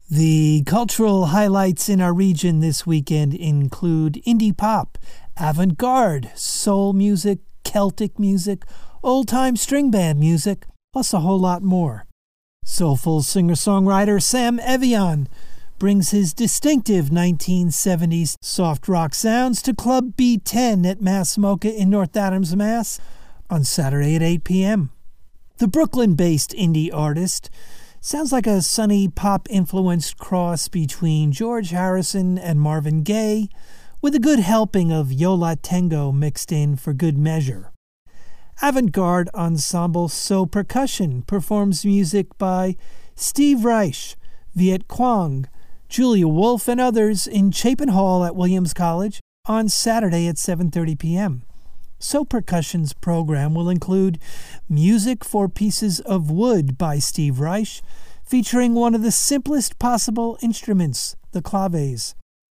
The cultural highlights in our region this weekend include indie pop, avant-garde, soul music, Celtic music, old-time string band music, plus a whole lot more. Soulful singer-songwriter Sam Evian brings his distinctive 1970s soft rock sounds to Club B10 at Mass Mocha in North Adams, Mass. on Saturday at 8 p.m. The Brooklyn-based indie artist sounds like a sunny pop-influenced cross between George Harrison and Marvin Gaye, with a good helping of Yo La Tengo mixed in for good measure. Avant-garde ensemble So Percussion performs music by Steve Reich, Viet Quang, Julia Wolf, and others in Chapin Hall at Williams College on Saturday at 7:30 p.m. So Percussion's program will include music for pieces of wood by Steve Reich, featuring one of the simplest possible instruments, the claves.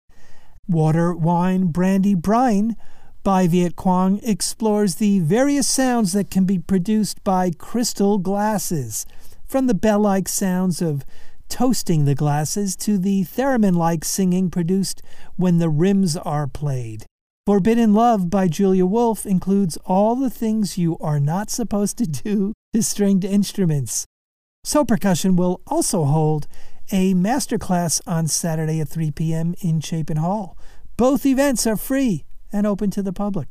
Water, Wine, Brandy, Brine by Viet Quang explores the various sounds that can be produced by crystal glasses, from the bell-like sounds of toasting the glasses to the theremin-like singing produced when the rims are played. Forbidden Love by Julia Wolf includes all the things you are not supposed to do to stringed instruments. So Percussion will also hold a masterclass on Saturday at 3 p.m. in Chapin Hall. Both events are free and open to the public.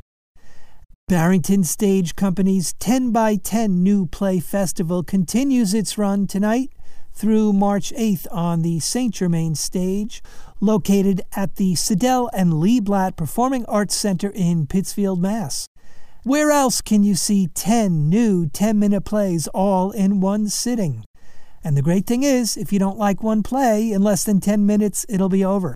Barrington Stage Company's 10 by 10 New Play Festival continues its run tonight through March 8th on the St. Germain stage, located at the Sidell and Lee Blatt Performing Arts Center in Pittsfield, Mass. Where else can you see 10 new 10-minute plays all in one sitting? And the great thing is, if you don't like one play, in less than 10 minutes, it'll be over.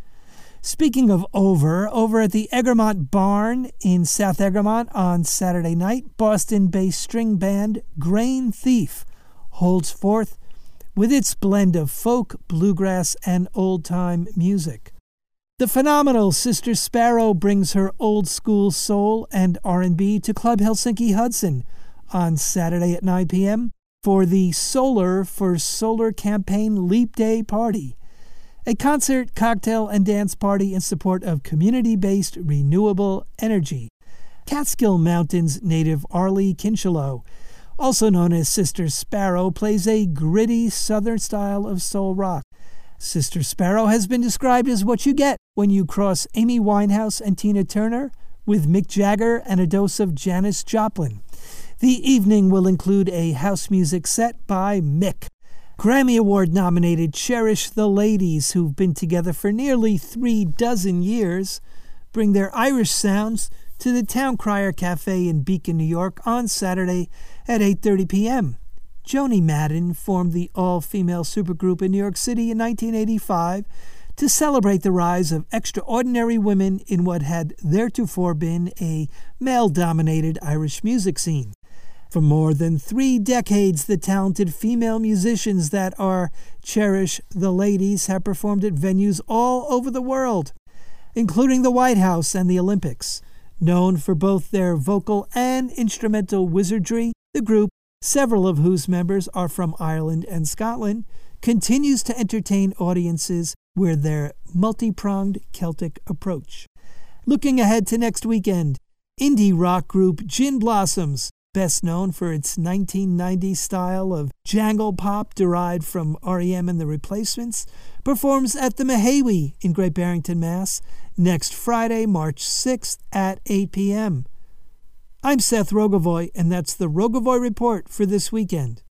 Speaking of over at the Egremont Barn in South Egremont on Saturday night, Boston-based string band Grain Thief holds forth with its blend of folk, bluegrass, and old-time music. The phenomenal Sister Sparrow brings her old-school soul and R&B to Club Helsinki Hudson on Saturday at 9 p.m. for the Solar for Solar Campaign Leap Day Party, a concert, cocktail, and dance party in support of community-based renewable energy. Catskill Mountains native Arlie Kinchelow, also known as Sister Sparrow, plays a gritty southern style of soul rock. Sister Sparrow has been described as what you get when you cross Amy Winehouse and Tina Turner with Mick Jagger and a dose of Janis Joplin. The evening will include a house music set by Mick. Grammy Award-nominated Cherish the Ladies, who've been together for nearly 36 years, bring their Irish sounds to the Town Crier Cafe in Beacon, New York on Saturday at 8:30 p.m. Joni Madden formed the all-female supergroup in New York City in 1985 to celebrate the rise of extraordinary women in what had theretofore been a male-dominated Irish music scene. For more than 3 decades, the talented female musicians that are Cherish the Ladies have performed at venues all over the world, including the White House and the Olympics. Known for both their vocal and instrumental wizardry, the group, several of whose members are from Ireland and Scotland, continues to entertain audiences with their multi-pronged Celtic approach. Looking ahead to next weekend, indie rock group Gin Blossoms, best known for its 1990s style of jangle pop derived from R.E.M. and the Replacements, performs at the Mahawi in Great Barrington, Mass. next Friday, March 6th at 8 p.m. I'm Seth Rogovoy, and that's the Rogovoy Report for this weekend.